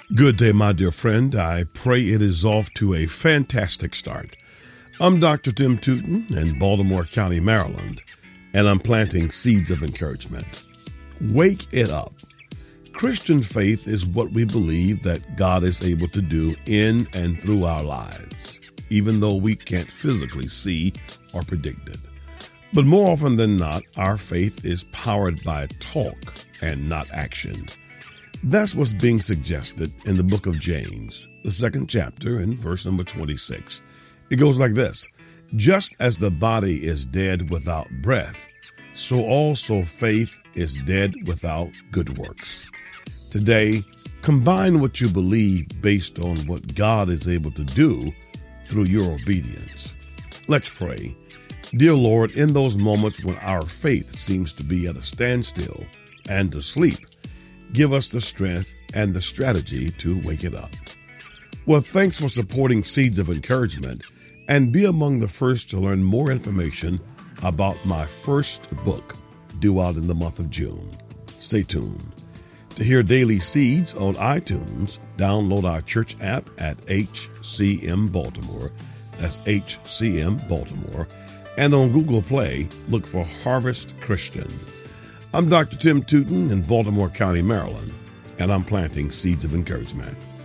Good day, my dear friend. I pray it is off to a fantastic start. I'm Dr. Tim Tootin in Baltimore County, Maryland, and I'm planting seeds of encouragement. Wake it up. Christian faith is what we believe that God is able to do in and through our lives, even though we can't physically see or predict it. But more often than not, our faith is powered by talk and not action. That's what's being suggested in the book of James, the second chapter, in verse number 26. It goes like this: just as the body is dead without breath, so also faith is dead without good works. Today, combine what you believe based on what God is able to do through your obedience. Let's pray. Dear Lord, in those moments when our faith seems to be at a standstill and asleep, give us the strength and the strategy to wake it up. Well, thanks for supporting Seeds of Encouragement, and be among the first to learn more information about my first book, due out in the month of June. Stay tuned. To hear daily seeds on iTunes, download our church app at HCM Baltimore. That's HCM Baltimore. And on Google Play, look for Harvest Christian. I'm Dr. Tim Tootin in Baltimore County, Maryland, and I'm planting seeds of encouragement.